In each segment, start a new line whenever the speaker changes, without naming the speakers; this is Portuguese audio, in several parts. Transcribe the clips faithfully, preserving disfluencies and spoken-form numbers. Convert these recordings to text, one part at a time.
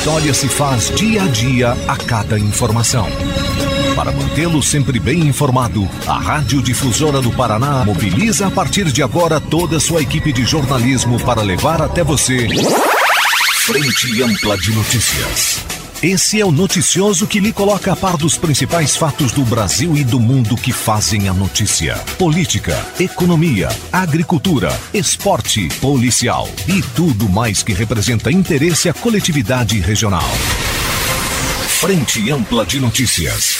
história se faz dia a dia a cada informação. Para mantê-lo sempre bem informado, a Rádio Difusora do Paraná mobiliza a partir de agora toda a sua equipe de jornalismo para levar até você Frente Ampla de Notícias. Esse é o noticioso que lhe coloca a par dos principais fatos do Brasil e do mundo que fazem a notícia. Política, economia, agricultura, esporte, policial e tudo mais que representa interesse à coletividade regional. Frente Ampla de Notícias.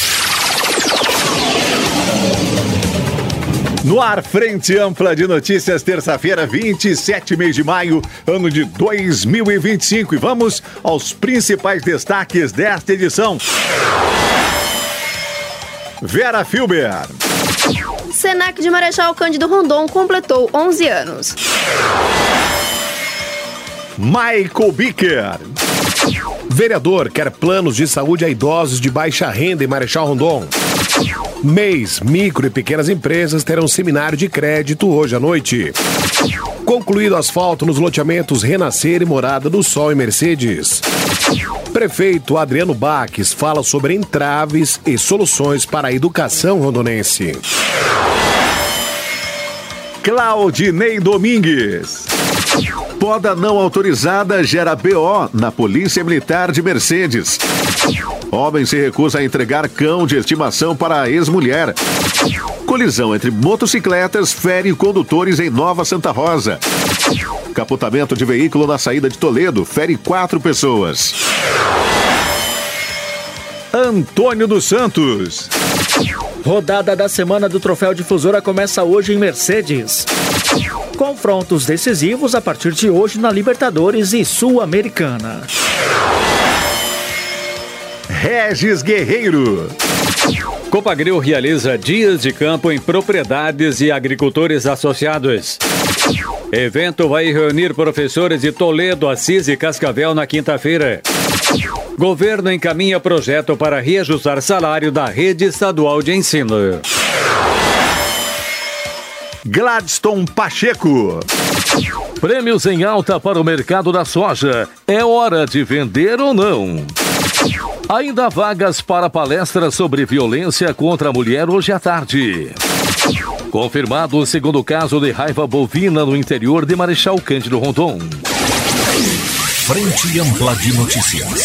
No ar, Frente Ampla de Notícias, terça-feira, vinte e sete mês de maio, ano de dois mil e vinte e cinco. E vamos aos principais destaques desta edição. Vera Filber.
Senac de Marechal Cândido Rondon completou onze anos.
Michael Bicker.
Vereador quer planos de saúde a idosos de baixa renda em Marechal Rondon. M E I S, micro e pequenas empresas terão seminário de crédito hoje à noite. Concluído asfalto nos loteamentos Renascer e Morada do Sol em Mercedes. Prefeito Adriano Baques fala sobre entraves e soluções para a educação rondonense.
Claudinei Domingues. Poda não autorizada gera B O na Polícia Militar de Mercedes. Homem se recusa a entregar cão de estimação para a ex-mulher. Colisão entre motocicletas fere condutores em Nova Santa Rosa. Capotamento de veículo na saída de Toledo fere quatro pessoas. Antônio dos Santos.
Rodada da semana do Troféu Difusora começa hoje em Mercedes. Confrontos decisivos a partir de hoje na Libertadores e Sul-Americana.
Regis Guerreiro.
Copagril realiza dias de campo em propriedades e agricultores associados. Evento vai reunir professores de Toledo, Assis e Cascavel na quinta-feira. Governo encaminha projeto para reajustar salário da rede estadual de ensino.
Gladstone Pacheco.
Prêmios em alta para o mercado da soja. É hora de vender ou não? Ainda há vagas para palestra sobre violência contra a mulher hoje à tarde. Confirmado o segundo caso de raiva bovina no interior de Marechal Cândido Rondon.
Frente Ampla de Notícias.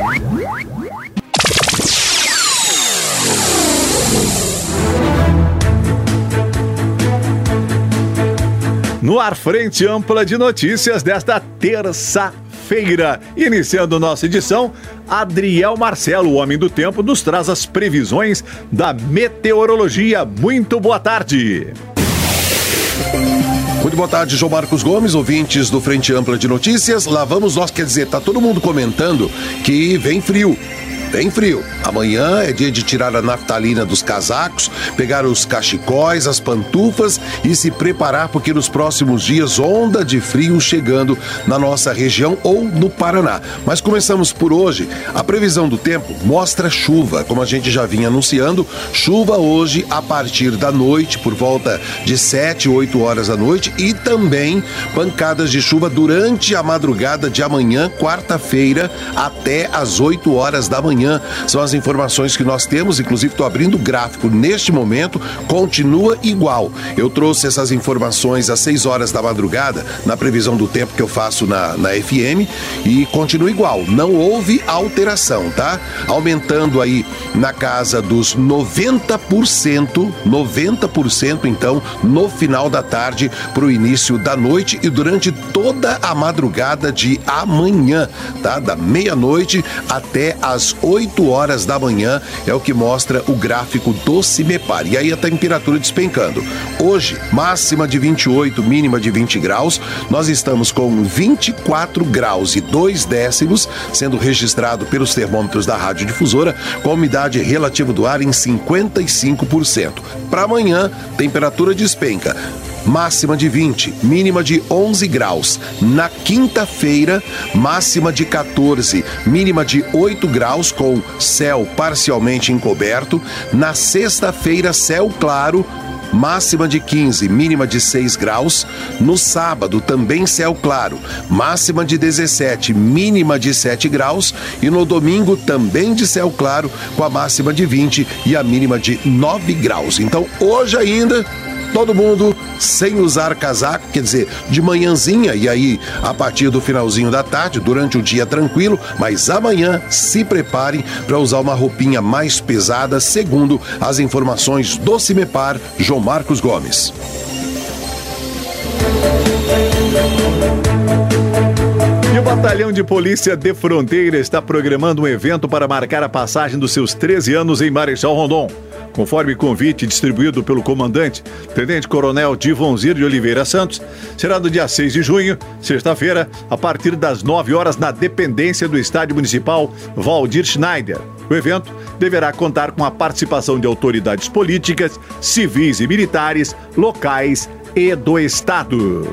No ar, Frente Ampla de Notícias desta terça-feira. Iniciando nossa edição, Adriel Marcelo, o homem do tempo, nos traz as previsões da meteorologia. Muito boa tarde.
Muito boa tarde, João Marcos Gomes, ouvintes do Frente Ampla de Notícias. Lá vamos nós, quer dizer, tá todo mundo comentando que vem frio. Bem frio. Amanhã é dia de tirar a naftalina dos casacos, pegar os cachecóis, as pantufas e se preparar, porque nos próximos dias onda de frio chegando na nossa região ou no Paraná. Mas começamos por hoje. A previsão do tempo mostra chuva, como a gente já vinha anunciando. Chuva hoje a partir da noite, por volta de sete, oito horas da noite, e também pancadas de chuva durante a madrugada de amanhã, quarta-feira, até às oito horas da manhã. São as informações que nós temos, inclusive estou abrindo o gráfico neste momento, continua igual. Eu trouxe essas informações às seis horas da madrugada, na previsão do tempo que eu faço na, na F M, e continua igual, não houve alteração, tá? Aumentando aí na casa dos noventa por cento, noventa por cento então, no final da tarde para o início da noite e durante toda a madrugada de amanhã, tá? Da meia-noite até as oito horas da manhã é o que mostra o gráfico do CIMEPAR. E aí a temperatura despencando. Hoje, máxima de vinte e oito, mínima de vinte graus. Nós estamos com vinte e quatro graus e dois décimos, sendo registrado pelos termômetros da Rádio Difusora, com a umidade relativa do ar em cinquenta e cinco por cento. Para amanhã, temperatura despenca. Máxima de vinte, mínima de onze graus. Na quinta-feira, máxima de quatorze, mínima de oito graus, com céu parcialmente encoberto. Na sexta-feira, céu claro, máxima de quinze, mínima de seis graus. No sábado, também céu claro, máxima de dezessete, mínima de sete graus. E no domingo, também de céu claro, com a máxima de vinte e a mínima de nove graus. Então, hoje ainda, todo mundo sem usar casaco, quer dizer, de manhãzinha e aí a partir do finalzinho da tarde, durante o dia tranquilo, mas amanhã se preparem para usar uma roupinha mais pesada, segundo as informações do CIMEPAR, João Marcos Gomes.
E o Batalhão de Polícia de Fronteira está programando um evento para marcar a passagem dos seus treze anos em Marechal Rondon. Conforme convite distribuído pelo comandante, Tenente Coronel Divonzir de Oliveira Santos, será no dia seis de junho, sexta-feira, a partir das nove horas, na dependência do Estádio Municipal Valdir Schneider. O evento deverá contar com a participação de autoridades políticas, civis e militares, locais e do Estado.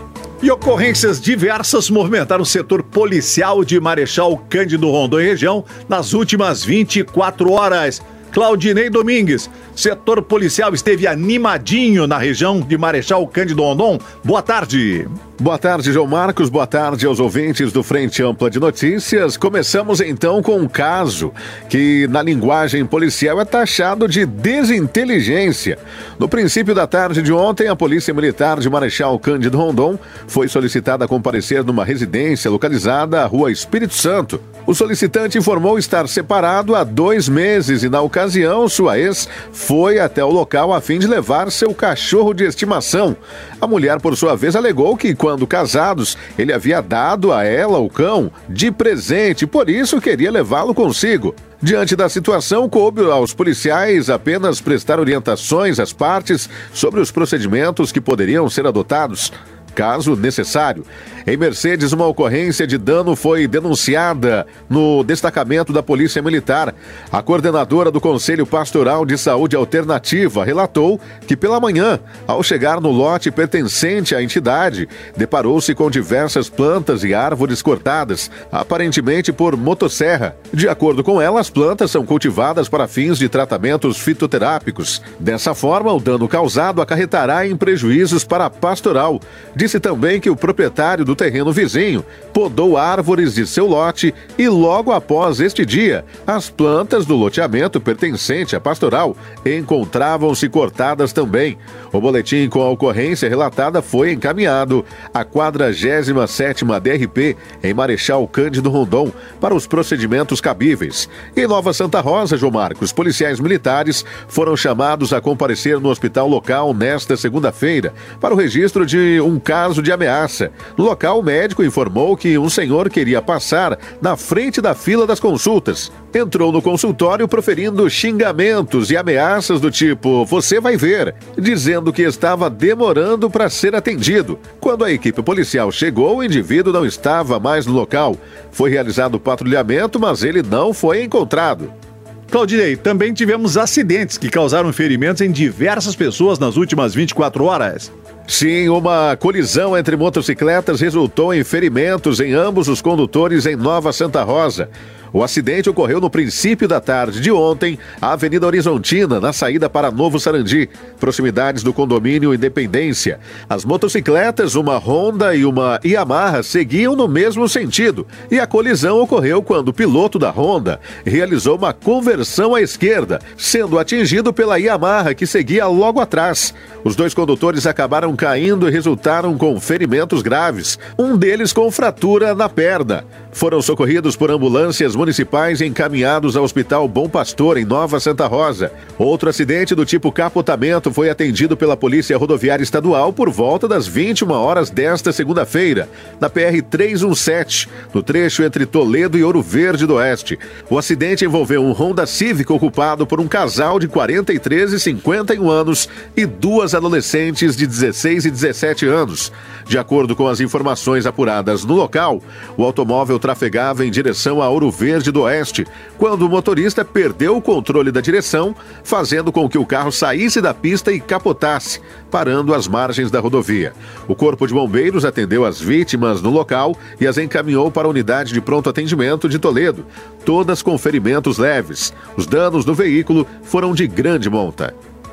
E ocorrências diversas movimentaram o setor policial de Marechal Cândido Rondon e região nas últimas vinte e quatro horas. Claudinei Domingues, setor policial esteve animadinho na região de Marechal Cândido Rondon. Boa tarde.
Boa tarde, João Marcos. Boa tarde aos ouvintes do Frente Ampla de Notícias. Começamos então com um caso que, na linguagem policial, é taxado de desinteligência. No princípio da tarde de ontem, a Polícia Militar de Marechal Cândido Rondon foi solicitada a comparecer numa residência localizada à Rua Espírito Santo. O solicitante informou estar separado há dois meses e, na ocasião, sua ex foi até o local a fim de levar seu cachorro de estimação. A mulher, por sua vez, alegou que, quando casados, ele havia dado a ela o cão de presente, por isso queria levá-lo consigo. Diante da situação, coube aos policiais apenas prestar orientações às partes sobre os procedimentos que poderiam ser adotados, caso necessário. Em Mercedes, uma ocorrência de dano foi denunciada no destacamento da Polícia Militar. A coordenadora do Conselho Pastoral de Saúde Alternativa relatou que pela manhã, ao chegar no lote pertencente à entidade, deparou-se com diversas plantas e árvores cortadas, aparentemente por motosserra. De acordo com ela, as plantas são cultivadas para fins de tratamentos fitoterápicos. Dessa forma, o dano causado acarretará em prejuízos para a pastoral. Disse também que o proprietário do terreno vizinho podou árvores de seu lote e logo após este dia, as plantas do loteamento pertencente à pastoral encontravam-se cortadas também. O boletim com a ocorrência relatada foi encaminhado à quadragésima sétima D R P em Marechal Cândido Rondon para os procedimentos cabíveis. Em Nova Santa Rosa, João Marcos, policiais militares foram chamados a comparecer no hospital local nesta segunda-feira para o registro de um caso de ameaça. No local, o médico informou que um senhor queria passar na frente da fila das consultas. Entrou no consultório proferindo xingamentos e ameaças do tipo "você vai ver", dizendo que estava demorando para ser atendido. Quando a equipe policial chegou, o indivíduo não estava mais no local. Foi realizado o patrulhamento, mas ele não foi encontrado.
Claudinei, também tivemos acidentes que causaram ferimentos em diversas pessoas nas últimas vinte e quatro horas.
Sim, uma colisão entre motocicletas resultou em ferimentos em ambos os condutores em Nova Santa Rosa. O acidente ocorreu no princípio da tarde de ontem, à Avenida Horizontina, na saída para Novo Sarandi, proximidades do condomínio Independência. As motocicletas, uma Honda e uma Yamaha, seguiam no mesmo sentido, e a colisão ocorreu quando o piloto da Honda realizou uma conversão à esquerda, sendo atingido pela Yamaha, que seguia logo atrás. Os dois condutores acabaram caindo e resultaram com ferimentos graves, um deles com fratura na perna. Foram socorridos por ambulâncias municipais e encaminhados ao Hospital Bom Pastor, em Nova Santa Rosa. Outro acidente do tipo capotamento foi atendido pela Polícia Rodoviária Estadual por volta das vinte e uma horas desta segunda-feira, na P R trezentos e dezessete, no trecho entre Toledo e Ouro Verde do Oeste. O acidente envolveu um Honda Civic ocupado por um casal de quarenta e três e cinquenta e um anos e duas adolescentes de dezesseis e dezessete anos. De acordo com as informações apuradas no local, o automóvel trafegava em direção a Ouro Verde do Oeste, quando o motorista perdeu o controle da direção, fazendo com que o carro saísse da pista e capotasse, parando às margens da rodovia. O Corpo de Bombeiros atendeu as vítimas no local e as encaminhou para a unidade de pronto atendimento de Toledo, todas com ferimentos leves. Os danos no veículo foram de grande monta.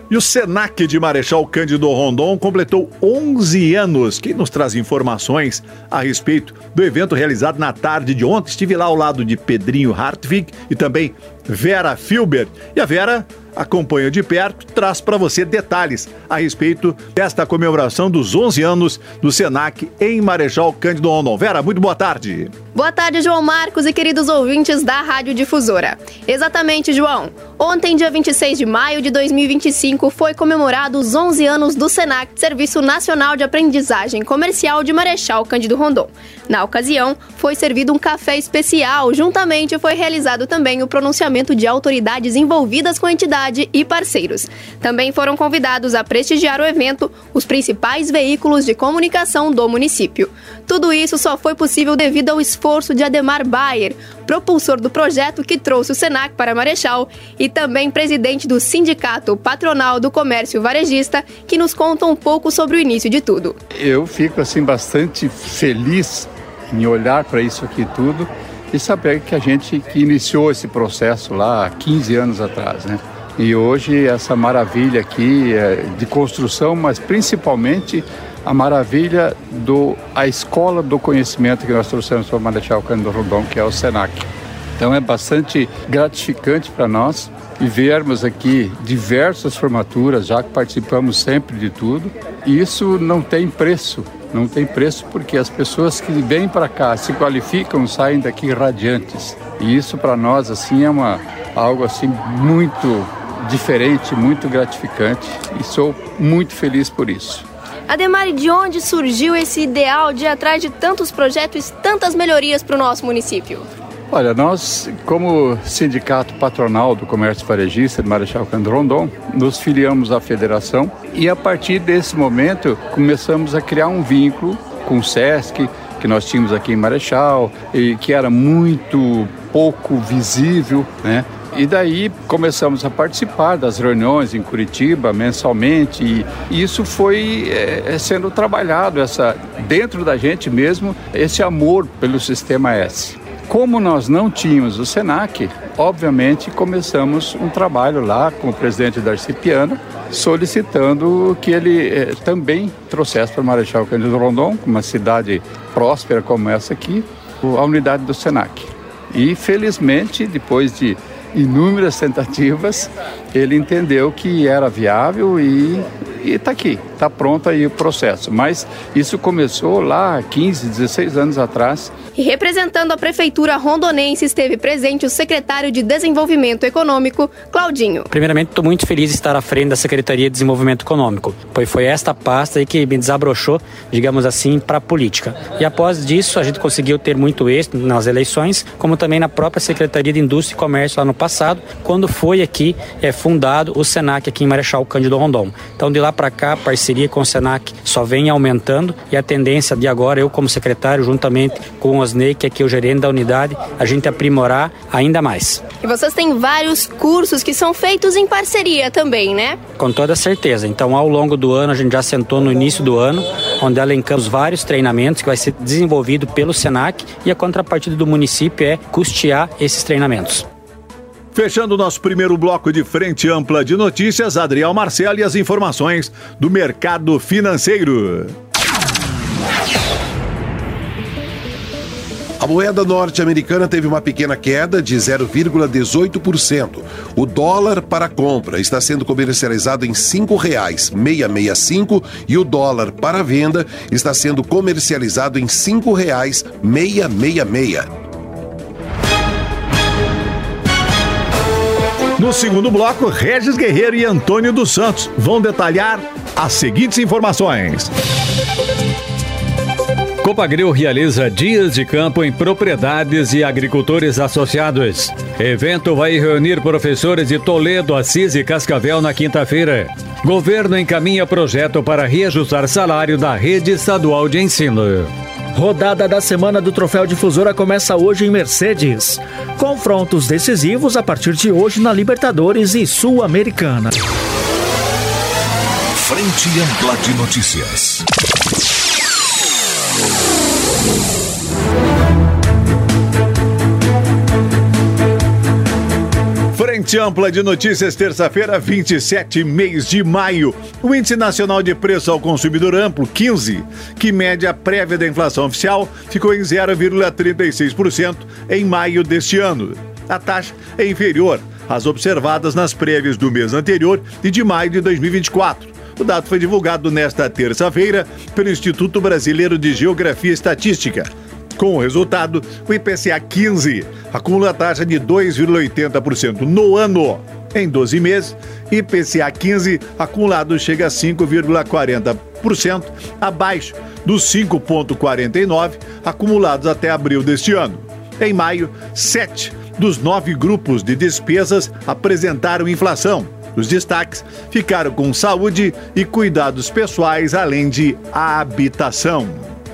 E o Senac de Marechal Cândido Rondon completou onze anos. Quem nos traz informações a respeito do evento realizado na tarde de ontem? Estive lá ao lado de Pedrinho Hartwig e também Vera Filber. E a Vera acompanha de perto, traz para você detalhes a respeito desta comemoração dos onze anos do Senac em Marechal Cândido Rondon. Vera, muito boa tarde.
Boa tarde, João Marcos e queridos ouvintes da Rádio Difusora. Exatamente, João. Ontem, dia vinte e seis de maio de dois mil e vinte e cinco, foi comemorado os onze anos do Senac, Serviço Nacional de Aprendizagem Comercial de Marechal Cândido Rondon. Na ocasião, foi servido um café especial. Juntamente, foi realizado também o pronunciamento de autoridades envolvidas com a entidade e parceiros. Também foram convidados a prestigiar o evento os principais veículos de comunicação do município. Tudo isso só foi possível devido ao esforço de Ademar Bayer, propulsor do projeto que trouxe o Senac para Marechal, e também presidente do Sindicato Patronal do Comércio Varejista, que nos conta um pouco sobre o início de tudo.
Eu fico assim bastante feliz em olhar para isso aqui tudo e saber que a gente que iniciou esse processo lá há quinze anos atrás, né? E hoje essa maravilha aqui é de construção, mas principalmente a maravilha do a escola do conhecimento que nós trouxemos para o Marechal Cândido Rondon, que é o Senac. Então é bastante gratificante para nós e vermos aqui diversas formaturas, já que participamos sempre de tudo. E isso não tem preço, não tem preço porque as pessoas que vêm para cá, se qualificam, saem daqui radiantes. E isso para nós assim é uma, algo assim muito diferente, muito gratificante e sou muito feliz por isso.
Ademar, de onde surgiu esse ideal de ir atrás de tantos projetos e tantas melhorias para o nosso município?
Olha, nós, como Sindicato Patronal do Comércio Varejista de Marechal Cândido Rondon, nos filiamos à federação e a partir desse momento começamos a criar um vínculo com o SESC, que nós tínhamos aqui em Marechal e que era muito pouco visível, né? E daí começamos a participar das reuniões em Curitiba mensalmente e isso foi é, sendo trabalhado essa, dentro da gente mesmo, esse amor pelo Sistema S. Como nós não tínhamos o Senac, obviamente começamos um trabalho lá com o presidente Darcy Piana, solicitando que ele eh, também trouxesse para Marechal Cândido Rondon, uma cidade próspera como essa aqui, a unidade do Senac. E felizmente, depois de inúmeras tentativas, ele entendeu que era viável e está aqui, está pronto aí o processo. Mas isso começou lá há quinze, dezesseis anos atrás.
E representando a Prefeitura rondonense, esteve presente o secretário de Desenvolvimento Econômico, Claudinho.
Primeiramente, estou muito feliz de estar à frente da Secretaria de Desenvolvimento Econômico, pois foi esta pasta aí que me desabrochou, digamos assim, para a política. E após disso, a gente conseguiu ter muito êxito nas eleições, como também na própria Secretaria de Indústria e Comércio lá no passado, quando foi aqui é, fundado o Senac aqui em Marechal Cândido Rondon. Então, de lá para cá, a parceria com o Senac só vem aumentando e a tendência de agora, eu como secretário, juntamente com o Osnei, que aqui é o gerente da unidade, a gente aprimorar ainda mais.
E vocês têm vários cursos que são feitos em parceria também, né?
Com toda certeza. Então, ao longo do ano, a gente já sentou no início do ano, onde elencamos vários treinamentos que vai ser desenvolvido pelo Senac e a contrapartida do município é custear esses treinamentos.
Fechando o nosso primeiro bloco de Frente Ampla de Notícias, Adriel Marcelo e as informações do mercado financeiro.
A moeda norte-americana teve uma pequena queda de zero vírgula dezoito por cento. O dólar para compra está sendo comercializado em cinco reais seiscentos e sessenta e cinco e o dólar para venda está sendo comercializado em cinco reais seiscentos e sessenta e seis.
No segundo bloco, Regis Guerreiro e Antônio dos Santos vão detalhar as seguintes informações.
Copagril realiza dias de campo em propriedades e agricultores associados. Evento vai reunir professores de Toledo, Assis e Cascavel na quinta-feira. Governo encaminha projeto para reajustar salário da rede estadual de ensino.
Rodada da semana do Troféu Difusora começa hoje em Mercedes. Confrontos decisivos a partir de hoje na Libertadores e Sul-Americana.
Frente Ampla de Notícias.
Frente Frente Ampla de Notícias, terça-feira, vinte e sete mês de maio. O Índice Nacional de Preço ao Consumidor Amplo, quinze, que mede a prévia da inflação oficial, ficou em zero vírgula trinta e seis por cento em maio deste ano. A taxa é inferior às observadas nas prévias do mês anterior e de maio de dois mil e vinte e quatro. O dado foi divulgado nesta terça-feira pelo Instituto Brasileiro de Geografia e Estatística. Com o resultado, o I P C A quinze acumula a taxa de dois vírgula oitenta por cento no ano. Em doze meses, I P C A quinze acumulado chega a cinco vírgula quarenta por cento, abaixo dos cinco vírgula quarenta e nove por cento acumulados até abril deste ano. Em maio, sete dos nove grupos de despesas apresentaram inflação. Os destaques ficaram com saúde e cuidados pessoais, além de habitação.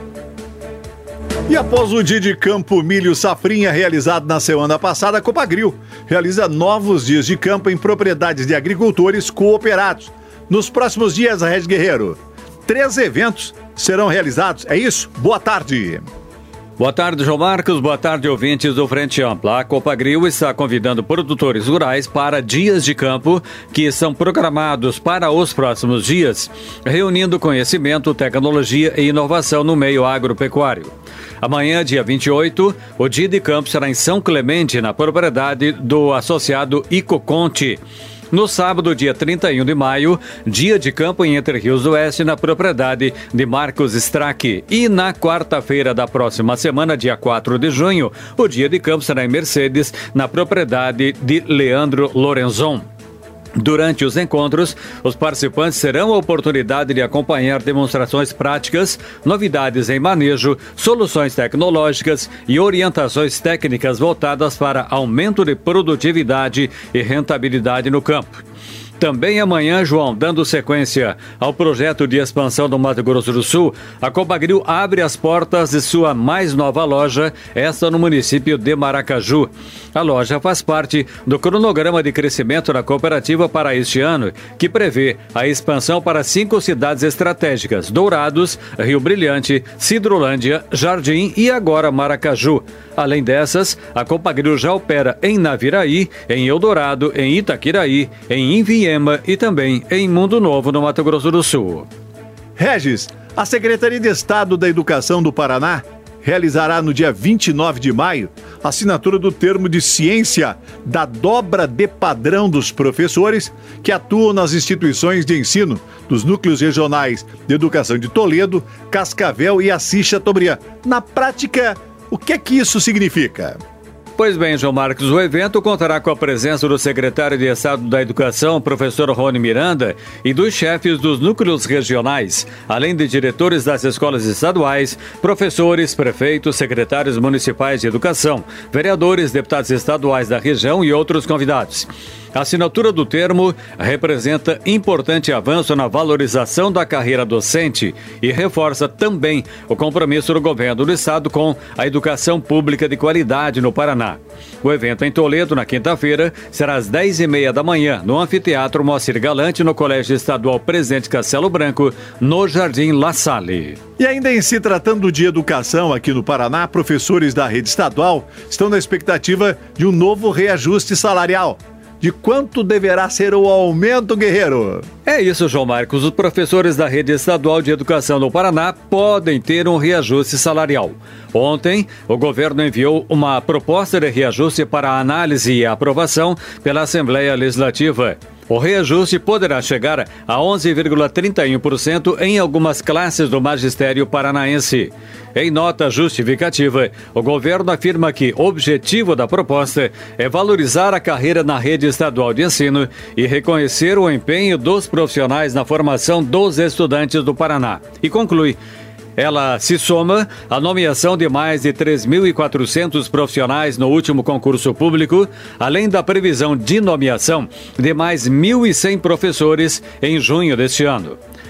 E após o dia de campo milho safrinha realizado na semana passada, a Copagril realiza novos dias de campo em propriedades de agricultores cooperados. Nos próximos dias, Regis Guerreiro, três eventos serão realizados. É isso? Boa tarde.
Boa tarde, João Marcos. Boa tarde, ouvintes do Frente Ampla. A Copagril está convidando produtores rurais para dias de campo que são programados para os próximos dias, reunindo conhecimento, tecnologia e inovação no meio agropecuário. Amanhã, dia vinte e oito, o dia de campo será em São Clemente, na propriedade do associado Icoconte. No sábado, dia trinta e um de maio, dia de campo em Entre Rios do Oeste, na propriedade de Marcos Strack. E na quarta-feira da próxima semana, dia quatro de junho, o dia de campo será em Mercedes, na propriedade de Leandro Lorenzon. Durante os encontros, os participantes terão a oportunidade de acompanhar demonstrações práticas, novidades em manejo, soluções tecnológicas e orientações técnicas voltadas para aumento de produtividade e rentabilidade no campo. Também amanhã, João, dando sequência ao projeto de expansão do Mato Grosso do Sul, a Copagril abre as portas de sua mais nova loja, esta no município de Maracaju. A loja faz parte do cronograma de crescimento da cooperativa para este ano, que prevê a expansão para cinco cidades estratégicas: Dourados, Rio Brilhante, Cidrolândia, Jardim e agora Maracaju. Além dessas, a Copagril já opera em Naviraí, em Eldorado, em Itaquiraí, em Inviema e também em Mundo Novo, no Mato Grosso do Sul.
Regis, a Secretaria de Estado da Educação do Paraná realizará no dia vinte e nove de maio a assinatura do termo de ciência da dobra de padrão dos professores que atuam nas instituições de ensino dos núcleos regionais de educação de Toledo, Cascavel e Assis Chateaubriand. Na prática, o que é que isso significa?
Pois bem, João Marcos, o evento contará com a presença do secretário de Estado da Educação, professor Rony Miranda, e dos chefes dos núcleos regionais, além de diretores das escolas estaduais, professores, prefeitos, secretários municipais de educação, vereadores, deputados estaduais da região e outros convidados. A assinatura do termo representa importante avanço na valorização da carreira docente e reforça também o compromisso do governo do estado com a educação pública de qualidade no Paraná. O evento em Toledo, na quinta-feira, será às dez e meia da manhã, no Anfiteatro Moacir Galante, no Colégio Estadual Presidente Castelo Branco, no Jardim La Salle.
E ainda em se tratando de educação aqui no Paraná, professores da rede estadual estão na expectativa de um novo reajuste salarial. De quanto deverá ser o aumento, Guerreiro?
É isso, João Marcos. Os professores da Rede Estadual de Educação do Paraná podem ter um reajuste salarial. Ontem, o governo enviou uma proposta de reajuste para análise e aprovação pela Assembleia Legislativa. O reajuste poderá chegar a onze vírgula trinta e um por cento em algumas classes do magistério paranaense. Em nota justificativa, o governo afirma que o objetivo da proposta é valorizar a carreira na rede estadual de ensino e reconhecer o empenho dos profissionais na formação dos estudantes do Paraná. E conclui: ela se soma à nomeação de mais de três mil e quatrocentos profissionais no último concurso público, além da previsão de nomeação de mais mil e cem professores em junho deste ano.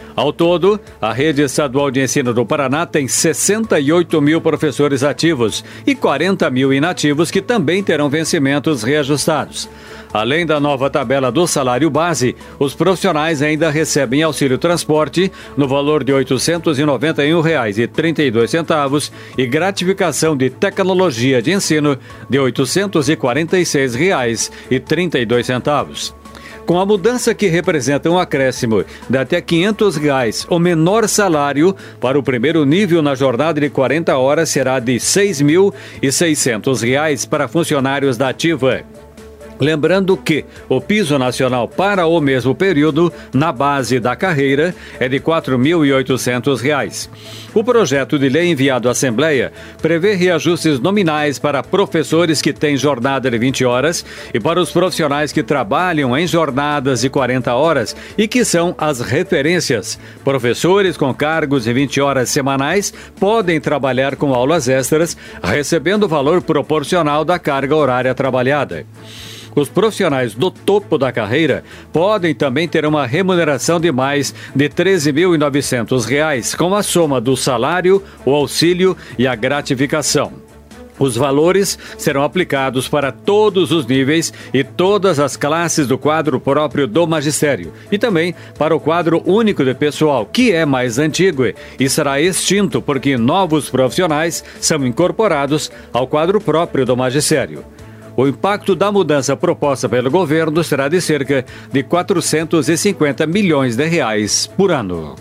Ao todo, a rede estadual de ensino do Paraná tem sessenta e oito mil professores ativos e quarenta mil inativos que também terão vencimentos reajustados. Além da nova tabela do salário base, os profissionais ainda recebem auxílio transporte no valor de oitocentos e noventa e um reais e trinta e dois centavos e gratificação de tecnologia de ensino de oitocentos e quarenta e seis reais e trinta e dois centavos. Com a mudança que representa um acréscimo de até quinhentos reais, o menor salário para o primeiro nível na jornada de quarenta horas será de seis mil e seiscentos reais para funcionários da ativa. Lembrando que o piso nacional para o mesmo período, na base da carreira, é de quatro mil e oitocentos reais. O projeto de lei enviado à Assembleia prevê reajustes nominais para professores que têm jornada de vinte horas e para os profissionais que trabalham em jornadas de quarenta horas e que são as referências. Professores com cargos de vinte horas semanais podem trabalhar com aulas extras, recebendo o valor proporcional da carga horária trabalhada. Os profissionais do topo da carreira podem também ter uma remuneração de mais de treze mil e novecentos reais, com a soma do salário, o auxílio e a gratificação. Os valores serão aplicados para todos os níveis e todas as classes do quadro próprio do magistério e também para o quadro único de pessoal, que é mais antigo e será extinto porque novos profissionais são incorporados ao quadro próprio do magistério. O impacto da mudança proposta pelo governo será de cerca de quatrocentos e cinquenta milhões de reais por ano.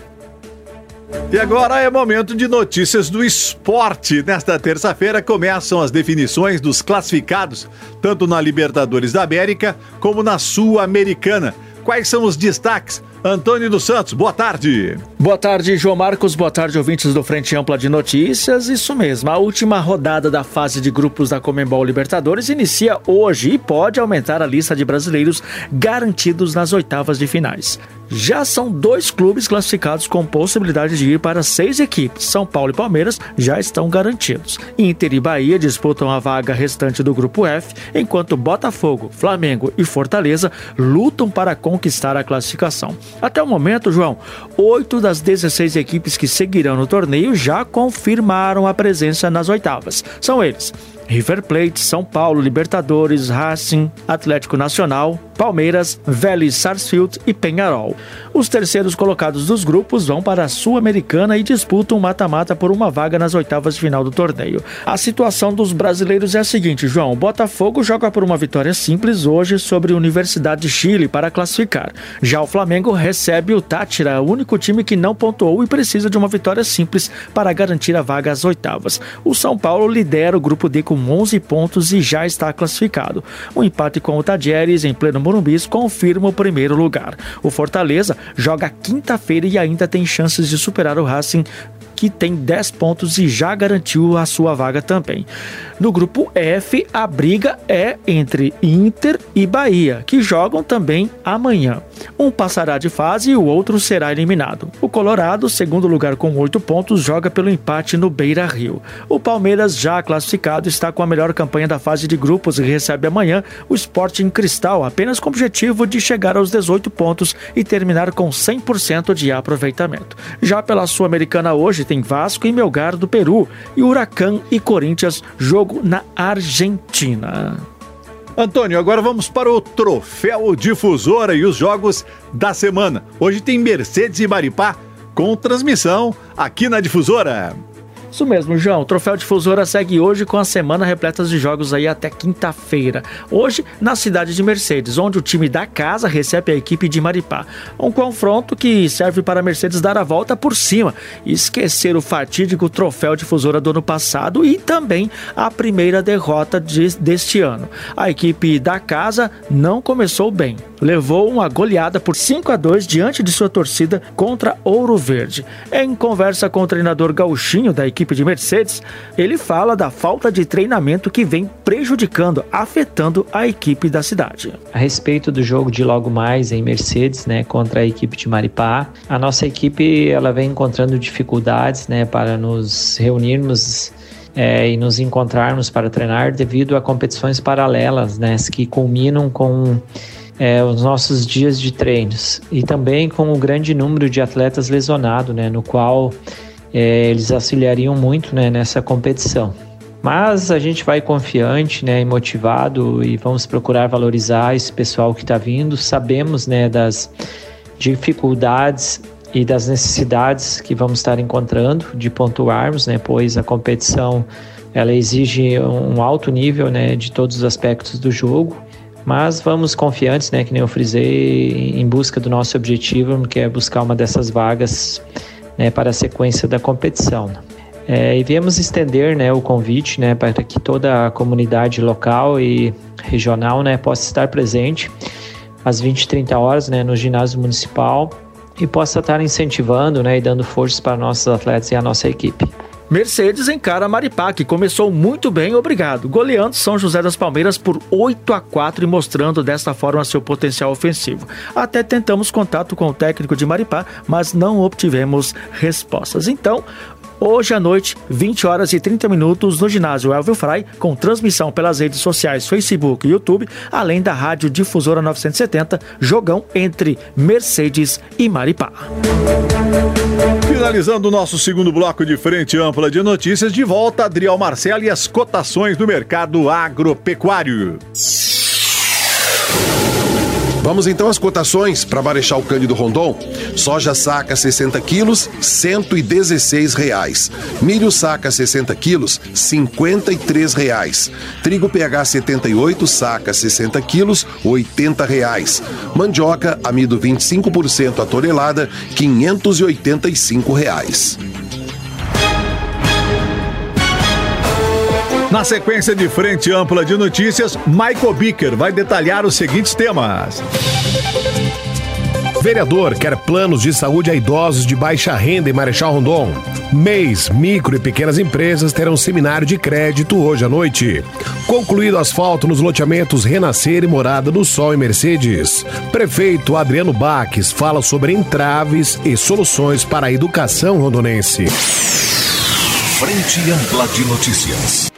E agora é momento de notícias do esporte. Nesta terça-feira começam as definições dos classificados, tanto na Libertadores da América como na Sul-Americana. Quais são os destaques? Antônio dos Santos, boa tarde.
Boa tarde, João Marcos. Boa tarde, ouvintes do Frente Ampla de Notícias. Isso mesmo, a última rodada da fase de grupos da Conmebol Libertadores inicia hoje e pode aumentar a lista de brasileiros garantidos nas oitavas de finais. Já são dois clubes classificados com possibilidade de ir para seis equipes. São Paulo e Palmeiras já estão garantidos. Inter e Bahia disputam a vaga restante do grupo F, enquanto Botafogo, Flamengo e Fortaleza lutam para conquistar a classificação. Até o momento, João, oito das dezesseis equipes que seguirão no torneio já confirmaram a presença nas oitavas. São eles: River Plate, São Paulo, Libertadores, Racing, Atlético Nacional, Palmeiras, Vélez Sarsfield e Peñarol. Os terceiros colocados dos grupos vão para a Sul-Americana e disputam um mata-mata por uma vaga nas oitavas de final do torneio. A situação dos brasileiros é a seguinte, João: o Botafogo joga por uma vitória simples hoje sobre a Universidade de Chile para classificar. Já o Flamengo recebe o Táchira, o único time que não pontuou e precisa de uma vitória simples para garantir a vaga às oitavas. O São Paulo lidera o grupo D com onze pontos e já está classificado. O empate com o Tadieres em pleno Morumbi confirma o primeiro lugar. O Fortaleza joga quinta-feira e ainda tem chances de superar o Racing, que tem dez pontos e já garantiu a sua vaga também. No grupo F, a briga é entre Inter e Bahia, que jogam também amanhã. Um passará de fase e o outro será eliminado. O Colorado, segundo lugar com oito pontos, joga pelo empate no Beira-Rio. O Palmeiras, já classificado, está com a melhor campanha da fase de grupos e recebe amanhã o Sporting Cristal, apenas com o objetivo de chegar aos dezoito pontos e terminar com cem por cento de aproveitamento. Já pela Sul-Americana hoje tem Vasco e Melgar do Peru e Huracan e Corinthians, jogo na Argentina.
Antônio, agora vamos para o Troféu Difusora e os jogos da semana. Hoje tem Mercedes e Maripá com transmissão aqui na Difusora.
Isso mesmo, João. O Troféu Difusora segue hoje com a semana repleta de jogos aí até quinta-feira. Hoje, na cidade de Mercedes, onde o time da casa recebe a equipe de Maripá. Um confronto que serve para a Mercedes dar a volta por cima e esquecer o fatídico Troféu Difusora do ano passado e também a primeira derrota de, deste ano. A equipe da casa não começou bem. Levou uma goleada por cinco a dois diante de sua torcida contra Ouro Verde. Em conversa com o treinador gauchinho da equipe de Mercedes, ele fala da falta de treinamento que vem prejudicando, afetando a equipe da cidade.
A respeito do jogo de logo mais em Mercedes, né, contra a equipe de Maripá, a nossa equipe ela vem encontrando dificuldades, né, para nos reunirmos É, e nos encontrarmos para treinar devido a competições paralelas, né, que culminam com é, os nossos dias de treinos e também com o grande número de atletas lesionados, né, no qual é, eles auxiliariam muito, né, nessa competição. Mas a gente vai confiante, né, e motivado e vamos procurar valorizar esse pessoal que está vindo. Sabemos, né, das dificuldades e das necessidades que vamos estar encontrando de pontuarmos, né, pois a competição ela exige um alto nível, né, de todos os aspectos do jogo. Mas vamos confiantes, né, que nem eu frisei, em busca do nosso objetivo, que é buscar uma dessas vagas, né, para a sequência da competição. É, e viemos estender, né, o convite, né, para que toda a comunidade local e regional, né, possa estar presente às vinte e trinta horas, né, no ginásio municipal e possa estar incentivando, né, e dando forças para nossos atletas e a nossa equipe.
Mercedes encara Maripá, que começou muito bem, obrigado, goleando São José das Palmeiras por oito a quatro e mostrando desta forma seu potencial ofensivo. Até tentamos contato com o técnico de Maripá, mas não obtivemos respostas. Então, hoje à noite, vinte horas e trinta minutos, no ginásio Elvio Frei, com transmissão pelas redes sociais Facebook e YouTube, além da Rádio Difusora novecentos e setenta, jogão entre Mercedes e Maripá.
Finalizando o nosso segundo bloco de Frente Ampla de Notícias, de volta Adriel Marcelo e as cotações do mercado agropecuário.
Vamos então às cotações para Marechal Cândido Rondon. Soja saca sessenta quilos, cento e dezesseis reais. Milho saca sessenta quilos, cinquenta e três reais. Trigo P H setenta e oito, saca sessenta quilos, oitenta reais. Mandioca, amido vinte e cinco por cento a tonelada, quinhentos e oitenta e cinco reais.
Na sequência de Frente Ampla de Notícias, Michael Bicker vai detalhar os seguintes temas.
Vereador quer planos de saúde a idosos de baixa renda em Marechal Rondon. M E I S, micro e pequenas empresas terão seminário de crédito hoje à noite. Concluído asfalto nos loteamentos Renascer e Morada do Sol em Mercedes. Prefeito Adriano Baques fala sobre entraves e soluções para a educação rondonense.
Frente Ampla de Notícias.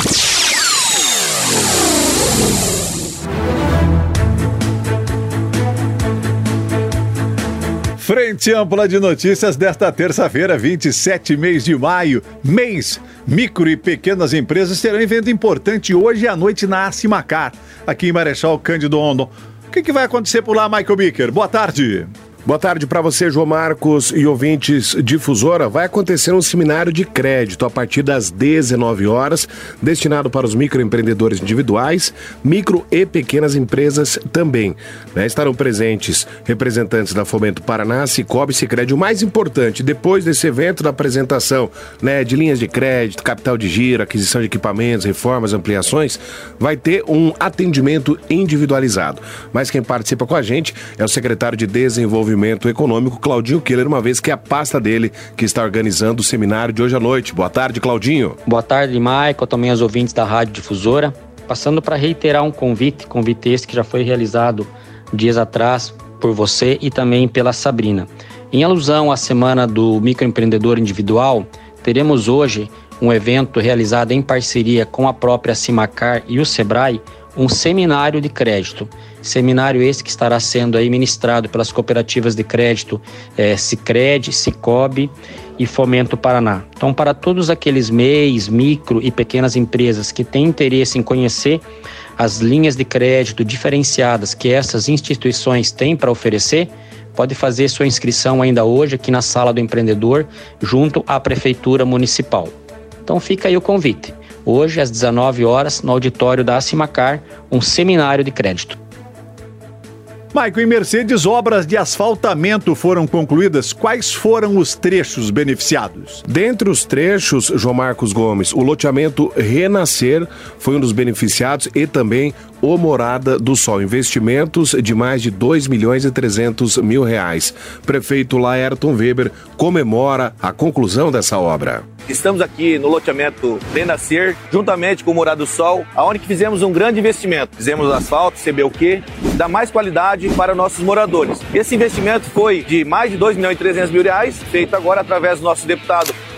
Frente Ampla de Notícias desta terça-feira, vinte e sete mês de maio. M E I S, micro e pequenas empresas terão evento importante hoje à noite na Acimacar, aqui em Marechal Cândido Rondon. O que, que vai acontecer por lá, Michael Bicker? Boa tarde.
Boa tarde para você, João Marcos e ouvintes Difusora. Vai acontecer um seminário de crédito a partir das dezenove horas, destinado para os microempreendedores individuais, micro e pequenas empresas também. Né? Estarão presentes representantes da Fomento Paraná, Cicobi e Sicredi. O mais importante, depois desse evento da apresentação, né, de linhas de crédito, capital de giro, aquisição de equipamentos, reformas, ampliações, vai ter um atendimento individualizado. Mas quem participa com a gente é o secretário de Desenvolvimento Econômico, Claudinho Keller, uma vez que é a pasta dele que está organizando o seminário de hoje à noite. Boa tarde, Claudinho.
Boa tarde, Michael, também aos ouvintes da Rádio Difusora. Passando para reiterar um convite, convite esse que já foi realizado dias atrás por você e também pela Sabrina. Em alusão à Semana do Microempreendedor Individual, teremos hoje um evento realizado em parceria com a própria Acimacar e o Sebrae, um seminário de crédito. Seminário esse que estará sendo aí ministrado pelas cooperativas de crédito é, Sicredi, Cicobi e Fomento Paraná. Então, para todos aqueles M E I S, micro e pequenas empresas que têm interesse em conhecer as linhas de crédito diferenciadas que essas instituições têm para oferecer, pode fazer sua inscrição ainda hoje aqui na Sala do Empreendedor, junto à Prefeitura Municipal. Então, fica aí o convite. Hoje, às dezenove horas, no auditório da Acimacar, um seminário de crédito.
Michael, em Mercedes, obras de asfaltamento foram concluídas. Quais foram os trechos beneficiados?
Dentre os trechos, João Marcos Gomes, o loteamento Renascer foi um dos beneficiados e também o Morada do Sol. Investimentos de mais de dois milhões e trezentos mil reais. Prefeito Laerton Weber comemora a conclusão dessa obra.
Estamos aqui no loteamento Renascer, juntamente com o Morada do Sol, aonde que fizemos um grande investimento. Fizemos asfalto, C B U Q, dá mais qualidade para nossos moradores. Esse investimento foi de mais de dois milhões e trezentos mil reais, feito agora através do nosso deputado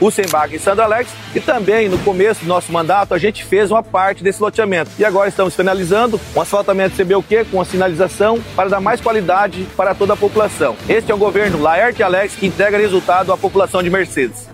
o Sembag em Sandro Alex, e também no começo do nosso mandato a gente fez uma parte desse loteamento. E agora estamos finalizando um asfaltamento C B U Q com a sinalização para dar mais qualidade para toda a população. Este é o governo Laerte Alex que entrega resultado à população de Mercedes.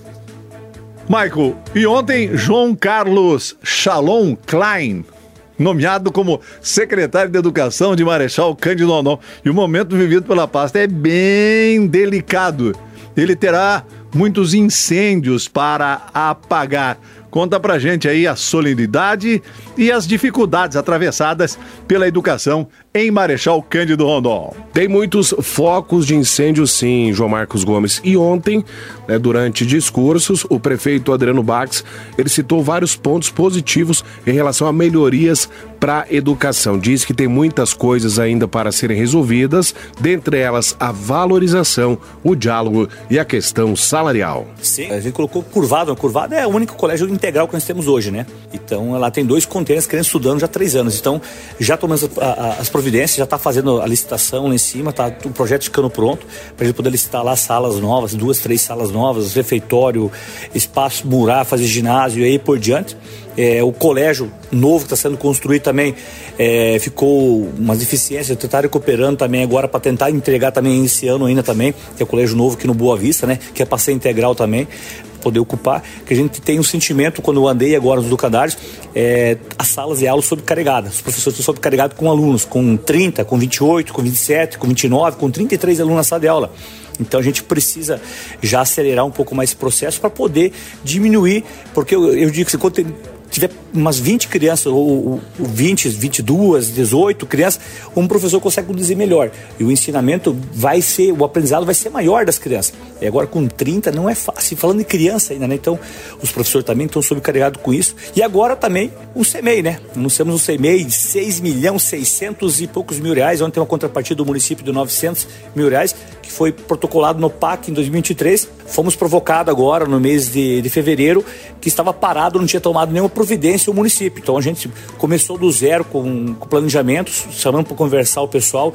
Michael, e ontem João Carlos Shalom Klein, nomeado como secretário de Educação de Marechal Cândido Rondon. E o momento vivido pela pasta é bem delicado. Ele terá muitos incêndios para apagar. Conta pra gente aí a solenidade e as dificuldades atravessadas pela educação em Marechal Cândido Rondon.
Tem muitos focos de incêndio, sim, João Marcos Gomes. E ontem, né, durante discursos, o prefeito Adriano Bax, ele citou vários pontos positivos em relação a melhorias para a educação. Diz que tem muitas coisas ainda para serem resolvidas, dentre elas a valorização, o diálogo e a questão salarial.
Sim, a gente colocou curvado. A curvada é o único colégio integral que nós temos hoje, né? Então, lá tem dois contêineres crianças estudando já há três anos. Então, já tomamos as, as providências, já está fazendo a licitação lá em cima, tá o projeto ficando pronto para a gente poder licitar lá salas novas, duas, três salas novas, refeitório, espaço murar, fazer ginásio e aí por diante. É, o colégio novo que está sendo construído também é, ficou umas deficiências, tentaram recuperando também agora para tentar entregar também esse ano ainda também, que é o colégio novo aqui no Boa Vista, né, que é para ser integral também, poder ocupar, que a gente tem um sentimento, quando eu andei agora nos educandários, é, as salas de aula sobrecarregadas, os professores estão sobrecarregados com alunos, com trinta, com vinte e oito, com vinte e sete, com vinte e nove, com trinta e três alunos na sala de aula. Então a gente precisa já acelerar um pouco mais esse processo para poder diminuir, porque eu, eu digo que quando tem tiver umas vinte crianças, ou, ou vinte, vinte e duas, dezoito crianças, um professor consegue conduzir melhor. E o ensinamento vai ser, o aprendizado vai ser maior das crianças. E agora com trinta não é fácil. Falando em criança ainda, né? Então, os professores também estão sobrecarregados com isso. E agora também o C M E I, né? Nós temos um C M E I de seis milhões e seiscentos e poucos mil reais, onde tem uma contrapartida do município de novecentos mil reais, que foi protocolado no P A C em dois mil e vinte e três. Fomos provocados agora, no mês de, de fevereiro, que estava parado, não tinha tomado nenhuma providência o município. Então a gente começou do zero com, com planejamentos, chamamos para conversar o pessoal,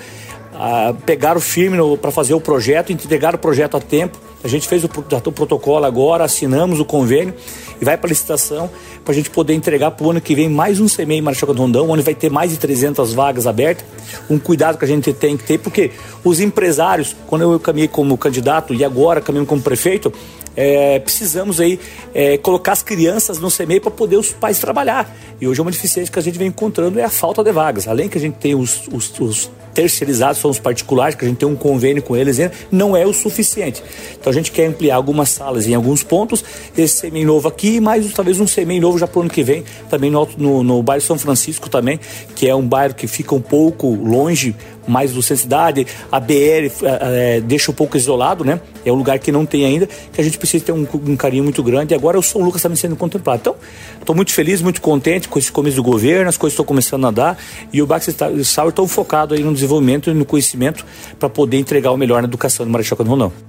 a, pegaram firme para fazer o projeto, entregaram o projeto a tempo. A gente fez o, o protocolo agora, assinamos o convênio e vai para a licitação para a gente poder entregar para o ano que vem mais um C M E I em Marechal Cândido Rondon, onde vai ter mais de trezentas vagas abertas. Um cuidado que a gente tem que ter, porque os empresários, quando eu caminhei como candidato e agora caminhando como prefeito, É, precisamos aí é, colocar as crianças no C M E I para poder os pais trabalhar. E hoje é uma deficiência que a gente vem encontrando é a falta de vagas. Além que a gente tem os, os, os terceirizados, são os particulares, que a gente tem um convênio com eles, não é o suficiente. Então a gente quer ampliar algumas salas em alguns pontos, esse C M E I novo aqui, mais talvez um C M E I novo já para o ano que vem, também no, no, no bairro São Francisco também, que é um bairro que fica um pouco longe mais do centro da cidade, a B R é, deixa um pouco isolado, né? É um lugar que não tem ainda, que a gente precisa ter um, um carinho muito grande, e agora o São Lucas está sendo contemplado. Então, estou muito feliz, muito contente com esse começo do governo, as coisas estão começando a dar, e o Bax e o Sauer estão focados aí no desenvolvimento e no conhecimento para poder entregar o melhor na educação do Marechal Cândido Rondon.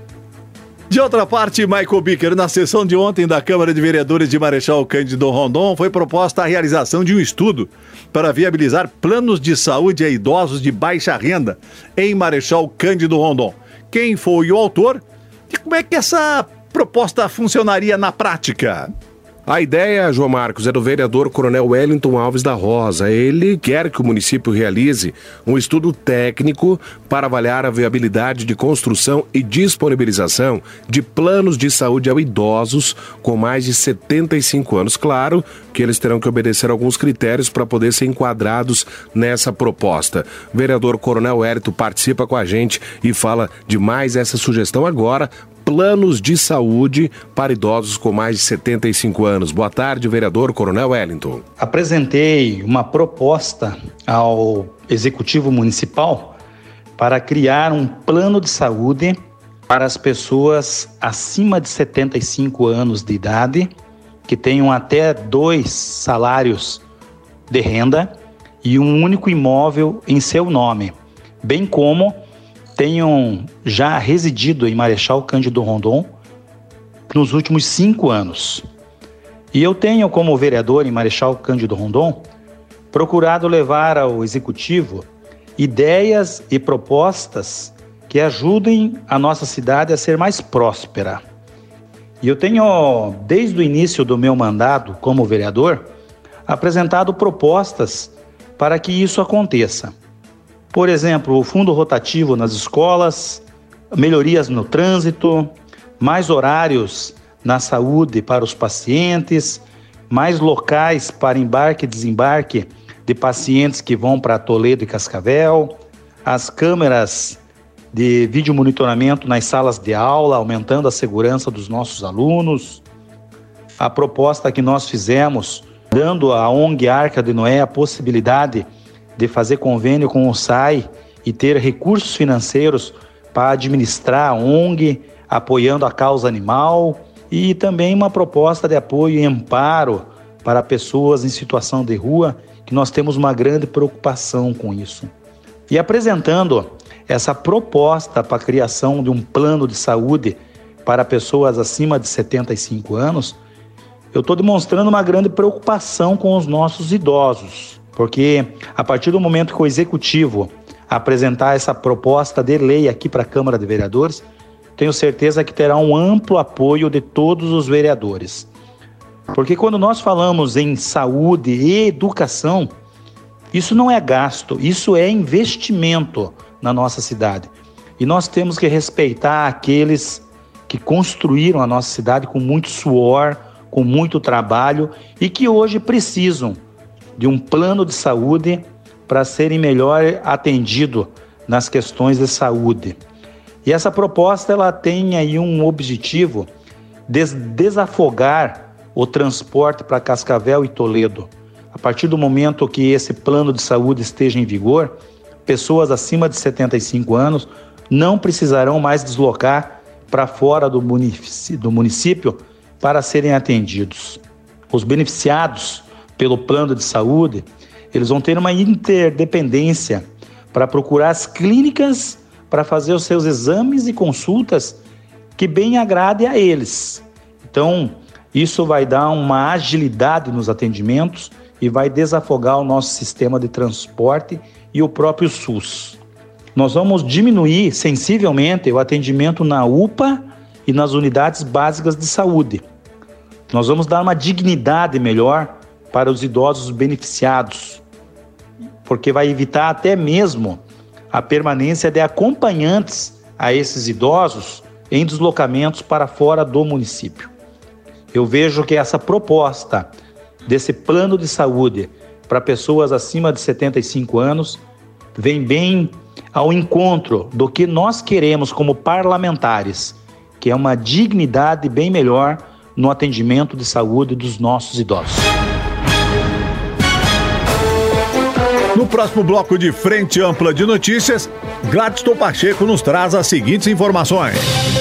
De outra parte, Michael Bicker, na sessão de ontem da Câmara de Vereadores de Marechal Cândido Rondon, foi proposta a realização de um estudo para viabilizar planos de saúde a idosos de baixa renda em Marechal Cândido Rondon. Quem foi o autor e como é que essa proposta funcionaria na prática?
A ideia, João Marcos, é do vereador Coronel Wellington Alves da Rosa. Ele quer que o município realize um estudo técnico para avaliar a viabilidade de construção e disponibilização de planos de saúde a idosos com mais de setenta e cinco anos. Claro que eles terão que obedecer alguns critérios para poder ser enquadrados nessa proposta. O vereador Coronel Wellington participa com a gente e fala de mais essa sugestão agora. Planos de saúde para idosos com mais de setenta e cinco anos. Boa tarde, vereador Coronel Wellington.
Apresentei uma proposta ao Executivo Municipal para criar um plano de saúde para as pessoas acima de setenta e cinco anos de idade, que tenham até dois salários de renda e um único imóvel em seu nome, bem como tenham já residido em Marechal Cândido Rondon nos últimos cinco anos. E eu tenho, como vereador em Marechal Cândido Rondon, procurado levar ao Executivo ideias e propostas que ajudem a nossa cidade a ser mais próspera. E eu tenho, desde o início do meu mandato como vereador, apresentado propostas para que isso aconteça. Por exemplo, o fundo rotativo nas escolas, melhorias no trânsito, mais horários na saúde para os pacientes, mais locais para embarque e desembarque de pacientes que vão para Toledo e Cascavel, as câmeras de vídeo monitoramento nas salas de aula, aumentando a segurança dos nossos alunos. A proposta que nós fizemos, dando à O N G Arca de Noé a possibilidade de fazer convênio com o S A I e ter recursos financeiros para administrar a O N G, apoiando a causa animal, e também uma proposta de apoio e amparo para pessoas em situação de rua, que nós temos uma grande preocupação com isso. E apresentando essa proposta para a criação de um plano de saúde para pessoas acima de setenta e cinco anos, eu estou demonstrando uma grande preocupação com os nossos idosos, porque a partir do momento que o Executivo apresentar essa proposta de lei aqui para a Câmara de Vereadores, tenho certeza que terá um amplo apoio de todos os vereadores. Porque quando nós falamos em saúde e educação, isso não é gasto, isso é investimento na nossa cidade. E nós temos que respeitar aqueles que construíram a nossa cidade com muito suor, com muito trabalho e que hoje precisam de um plano de saúde para serem melhor atendidos nas questões de saúde. E essa proposta ela tem aí um objetivo de desafogar o transporte para Cascavel e Toledo. A partir do momento que esse plano de saúde esteja em vigor, pessoas acima de setenta e cinco anos não precisarão mais deslocar para fora do município, do município para serem atendidos. Os beneficiados pelo plano de saúde, eles vão ter uma interdependência para procurar as clínicas para fazer os seus exames e consultas que bem agrade a eles. Então, isso vai dar uma agilidade nos atendimentos e vai desafogar o nosso sistema de transporte e o próprio SUS. Nós vamos diminuir sensivelmente o atendimento na U P A e nas unidades básicas de saúde. Nós vamos dar uma dignidade melhor para os idosos beneficiados, porque vai evitar até mesmo a permanência de acompanhantes a esses idosos em deslocamentos para fora do município. Eu vejo que essa proposta desse plano de saúde para pessoas acima de setenta e cinco anos vem bem ao encontro do que nós queremos como parlamentares, que é uma dignidade bem melhor no atendimento de saúde dos nossos idosos.
No próximo bloco de Frente Ampla de Notícias, Gladstone Pacheco nos traz as seguintes informações.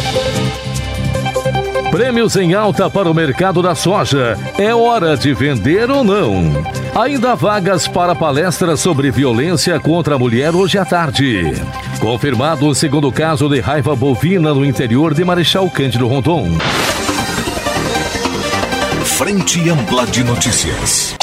Prêmios em alta para o mercado da soja. É hora de vender ou não? Ainda há vagas para palestras sobre violência contra a mulher hoje à tarde. Confirmado o segundo caso de raiva bovina no interior de Marechal Cândido Rondon.
Frente Ampla de Notícias.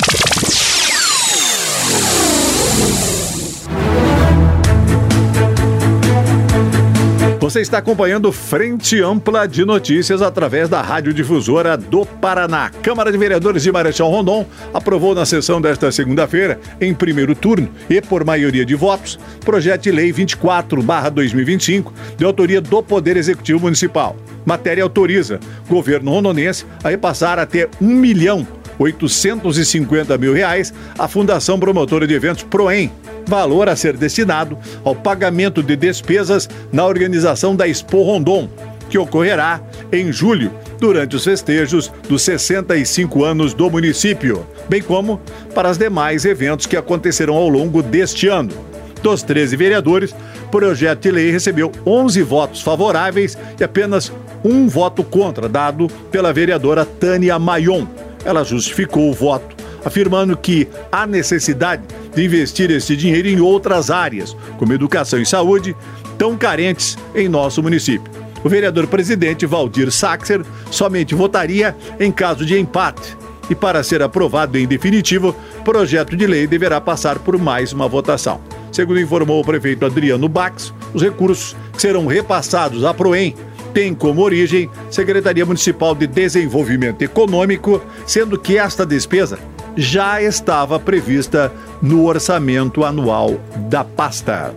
Você está acompanhando Frente Ampla de Notícias através da Rádio Difusora do Paraná. Câmara de Vereadores de Marechal Rondon aprovou na sessão desta segunda-feira, em primeiro turno e por maioria de votos, projeto de lei vinte e quatro barra dois mil e vinte e cinco, de autoria do Poder Executivo Municipal. Matéria autoriza governo rondonense a repassar até um milhão oitocentos e cinquenta mil reais à Fundação Promotora de Eventos Proem, valor a ser destinado ao pagamento de despesas na organização da Expo Rondon, que ocorrerá em julho, durante os festejos dos sessenta e cinco anos do município, bem como para os demais eventos que acontecerão ao longo deste ano. Dos treze vereadores, o projeto de lei recebeu onze votos favoráveis e apenas um voto contra, dado pela vereadora Tânia Mayon. Ela justificou o voto, afirmando que há necessidade de investir esse dinheiro em outras áreas, como educação e saúde, tão carentes em nosso município. O vereador presidente Valdir Saxer somente votaria em caso de empate. E para ser aprovado em definitivo, o projeto de lei deverá passar por mais uma votação. Segundo informou o prefeito Adriano Bax, os recursos que serão repassados à Proem tem como origem Secretaria Municipal de Desenvolvimento Econômico, sendo que esta despesa já estava prevista no orçamento anual da pasta.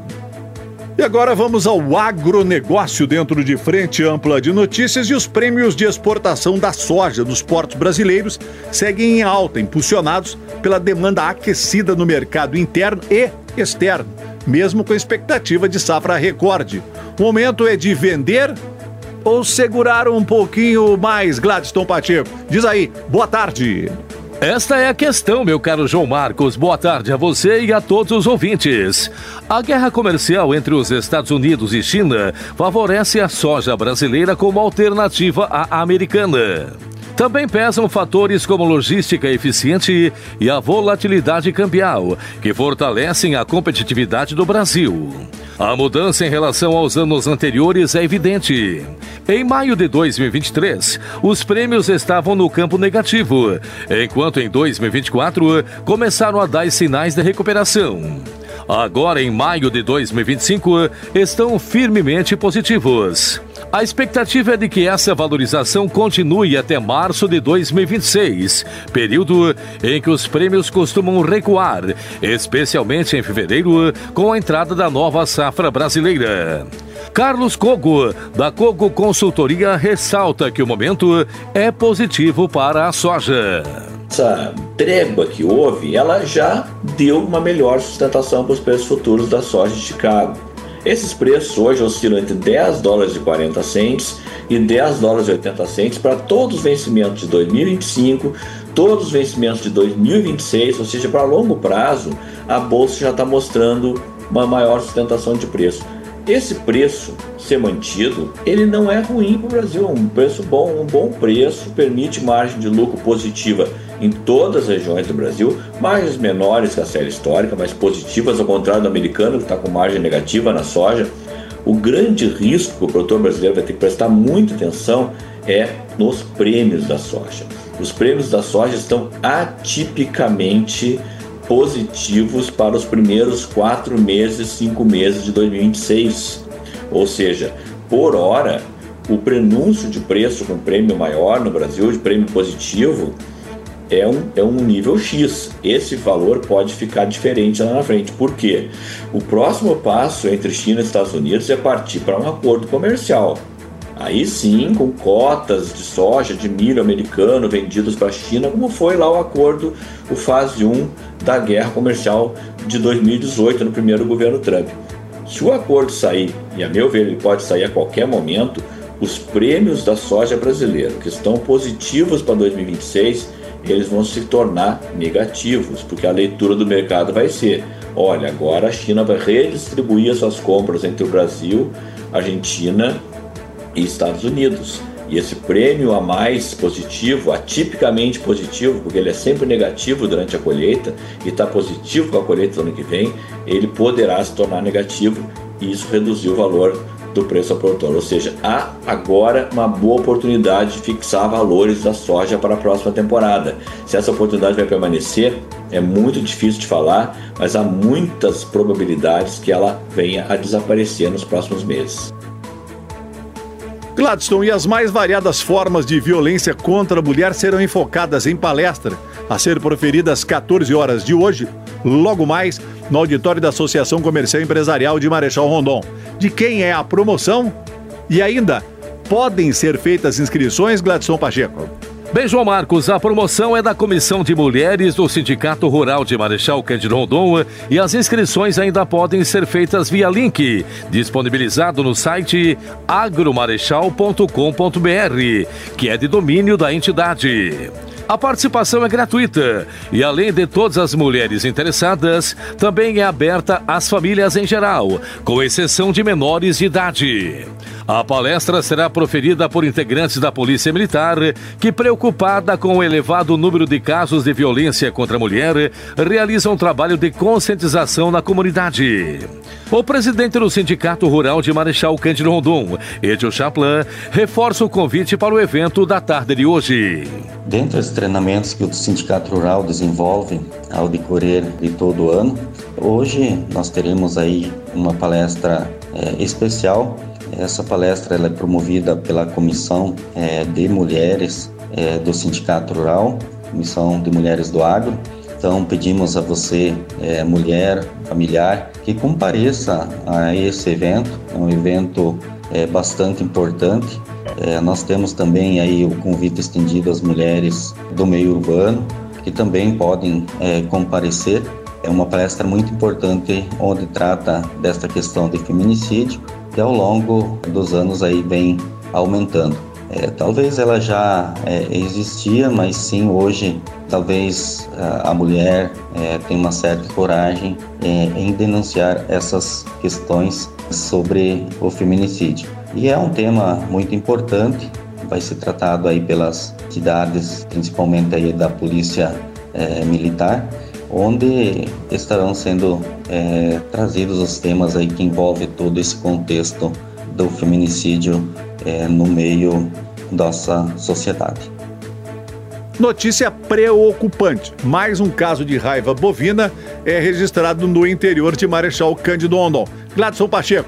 E agora vamos ao agronegócio dentro de Frente Ampla de Notícias, e os prêmios de exportação da soja dos portos brasileiros seguem em alta, impulsionados pela demanda aquecida no mercado interno e externo, mesmo com a expectativa de safra recorde. O momento é de vender ou segurar um pouquinho mais, Gladstone Pacheco? Diz aí, boa tarde.
Esta é a questão, meu caro João Marcos. Boa tarde a você e a todos os ouvintes. A guerra comercial entre os Estados Unidos e China favorece a soja brasileira como alternativa à americana. Também pesam fatores como logística eficiente e a volatilidade cambial, que fortalecem a competitividade do Brasil. A mudança em relação aos anos anteriores é evidente. Em maio de dois mil e vinte e três, os prêmios estavam no campo negativo, enquanto em dois mil e vinte e quatro começaram a dar sinais de recuperação. Agora, em maio de dois mil e vinte e cinco, estão firmemente positivos. A expectativa é de que essa valorização continue até março de dois mil e vinte e seis, período em que os prêmios costumam recuar, especialmente em fevereiro, com a entrada da nova safra brasileira. Carlos Cogo, da Cogo Consultoria, ressalta que o momento é positivo para a soja.
Essa trégua que houve, ela já deu uma melhor sustentação para os preços futuros da soja de Chicago. Esses preços hoje oscilam entre dez dólares e quarenta centes e dez dólares e oitenta centes para todos os vencimentos de dois mil e vinte e cinco, todos os vencimentos de dois mil e vinte e seis, ou seja, para longo prazo, a bolsa já está mostrando uma maior sustentação de preço. Esse preço ser mantido, ele não é ruim para o Brasil, é um preço bom, um bom preço, permite margem de lucro positiva em todas as regiões do Brasil, margens menores que a série histórica, mas positivas, ao contrário do americano, que está com margem negativa na soja. O grande risco que o produtor brasileiro vai ter que prestar muita atenção é nos prêmios da soja. Os prêmios da soja estão atipicamente positivos para os primeiros quatro meses, cinco meses de dois mil e vinte e seis. Ou seja, por hora, o prenúncio de preço com prêmio maior no Brasil, de prêmio positivo, é um, é um nível X. Esse valor pode ficar diferente lá na frente. Por quê? O próximo passo entre China e Estados Unidos é partir para um acordo comercial. Aí sim, com cotas de soja, de milho americano vendidos para a China, como foi lá o acordo, o fase um da guerra comercial de dois mil e dezoito, no primeiro governo Trump. Se o acordo sair, e a meu ver ele pode sair a qualquer momento, os prêmios da soja brasileira, que estão positivos para dois mil e vinte e seis, eles vão se tornar negativos, porque a leitura do mercado vai ser: olha, agora a China vai redistribuir as suas compras entre o Brasil, Argentina e Estados Unidos. E esse prêmio a mais positivo, atipicamente positivo, porque ele é sempre negativo durante a colheita e está positivo com a colheita do ano que vem, ele poderá se tornar negativo e isso reduzir o valor do preço ao produtor. Ou seja, há agora uma boa oportunidade de fixar valores da soja para a próxima temporada. Se essa oportunidade vai permanecer, é muito difícil de falar, mas há muitas probabilidades que ela venha a desaparecer nos próximos meses.
Gladstone, e as mais variadas formas de violência contra a mulher serão enfocadas em palestra a ser proferida às quatorze horas de hoje, logo mais, no auditório da Associação Comercial e Empresarial de Marechal Rondon. De quem é a promoção? E ainda, podem ser feitas inscrições, Gladstone Pacheco?
Bem, João Marcos, a promoção é da Comissão de Mulheres do Sindicato Rural de Marechal Cândido Rondon e as inscrições ainda podem ser feitas via link, disponibilizado no site agromarechal ponto com ponto br, que é de domínio da entidade. A participação é gratuita e, além de todas as mulheres interessadas, também é aberta às famílias em geral, com exceção de menores de idade. A palestra será proferida por integrantes da Polícia Militar, que, preocupada com o elevado número de casos de violência contra a mulher, realiza um trabalho de conscientização na comunidade. O presidente do Sindicato Rural de Marechal Cândido Rondon, Edil Chaplan, reforça o convite para o evento da tarde de hoje.
Dentre os treinamentos que o Sindicato Rural desenvolve ao decorrer de todo o ano, hoje nós teremos aí uma palestra é, especial Essa palestra ela é promovida pela Comissão é, de Mulheres é, do Sindicato Rural, Comissão de Mulheres do Agro. Então pedimos a você, é, mulher, familiar, que compareça a esse evento. É um evento é, bastante importante. É, nós temos também aí o convite estendido às mulheres do meio urbano, que também podem é, comparecer. É uma palestra muito importante onde trata desta questão de feminicídio, que ao longo dos anos aí vem aumentando. É, talvez ela já é, existia, mas sim hoje talvez a, a mulher é, tenha uma certa coragem é, em denunciar essas questões sobre o feminicídio. E é um tema muito importante, vai ser tratado aí pelas entidades, principalmente aí da Polícia é, Militar, onde estarão sendo é, trazidos os temas aí que envolvem todo esse contexto do feminicídio é, no meio da nossa sociedade.
Notícia preocupante. Mais um caso de raiva bovina é registrado no interior de Marechal Cândido Rondon. Gladson Pacheco,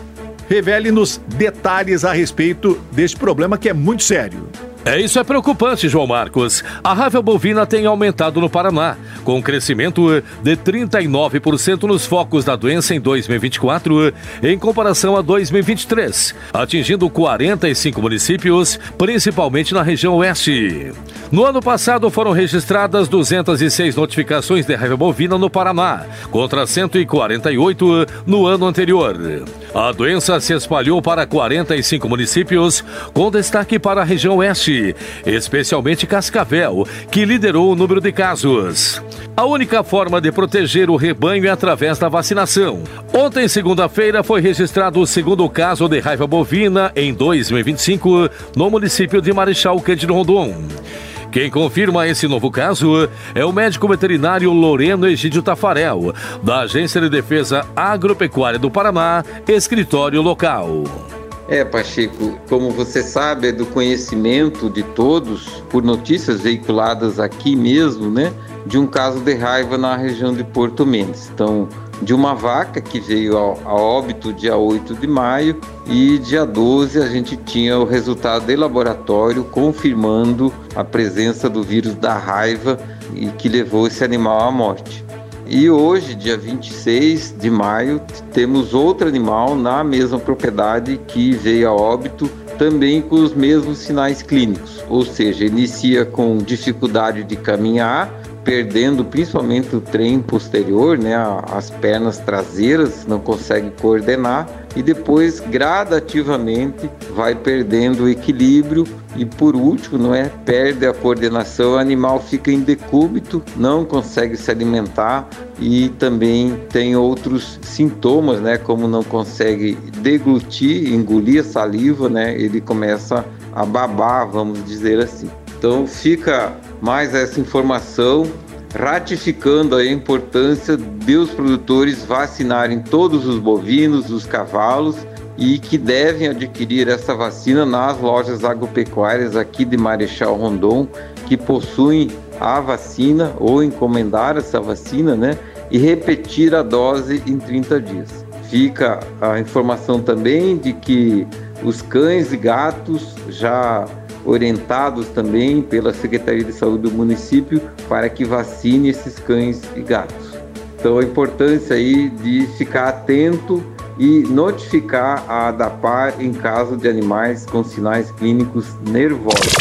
revele-nos detalhes a respeito deste problema que é muito sério.
É, isso é preocupante, João Marcos. A raiva bovina tem aumentado no Paraná, com um crescimento de trinta e nove por cento nos focos da doença em dois mil e vinte e quatro, em comparação a dois mil e vinte e três, atingindo quarenta e cinco municípios, principalmente na região oeste. No ano passado foram registradas duzentas e seis notificações de raiva bovina no Paraná, contra cento e quarenta e oito no ano anterior. A doença se espalhou para quarenta e cinco municípios, com destaque para a região oeste, especialmente Cascavel, que liderou o número de casos. A única forma de proteger o rebanho é através da vacinação. Ontem, segunda-feira, foi registrado o segundo caso de raiva bovina em dois mil e vinte e cinco no município de Marechal Cândido Rondon. Quem confirma esse novo caso é o médico veterinário Loreno Egídio Tafarel, da Agência de Defesa Agropecuária do Paraná, escritório local.
É, Pacheco, como você sabe, é do conhecimento de todos, por notícias veiculadas aqui mesmo, né, de um caso de raiva na região de Porto Mendes. Então, de uma vaca que veio ao, a óbito dia oito de maio e dia doze a gente tinha o resultado de laboratório confirmando a presença do vírus da raiva e que levou esse animal à morte. E hoje, dia vinte e seis de maio, temos outro animal na mesma propriedade que veio a óbito, também com os mesmos sinais clínicos, ou seja, inicia com dificuldade de caminhar, perdendo principalmente o trem posterior, né, as pernas traseiras, não consegue coordenar e depois gradativamente vai perdendo o equilíbrio e por último, não é, perde a coordenação, o animal fica em decúbito, não consegue se alimentar e também tem outros sintomas, né, como não consegue deglutir, engolir a saliva, né, ele começa a babar, vamos dizer assim. Então fica mais essa informação, ratificando a importância de os produtores vacinarem todos os bovinos, os cavalos e que devem adquirir essa vacina nas lojas agropecuárias aqui de Marechal Rondon, que possuem a vacina ou encomendar essa vacina, né, e repetir a dose em trinta dias. Fica a informação também de que os cães e gatos já orientados também pela Secretaria de Saúde do município para que vacine esses cães e gatos. Então a importância aí de ficar atento e notificar a ADAPAR em caso de animais com sinais clínicos nervosos.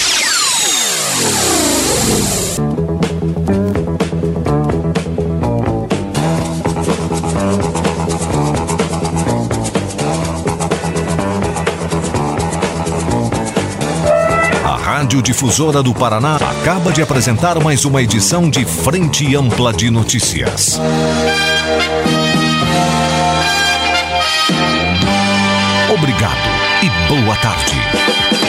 Rádio Difusora do Paraná acaba de apresentar mais uma edição de Frente Ampla de Notícias. Obrigado e boa tarde.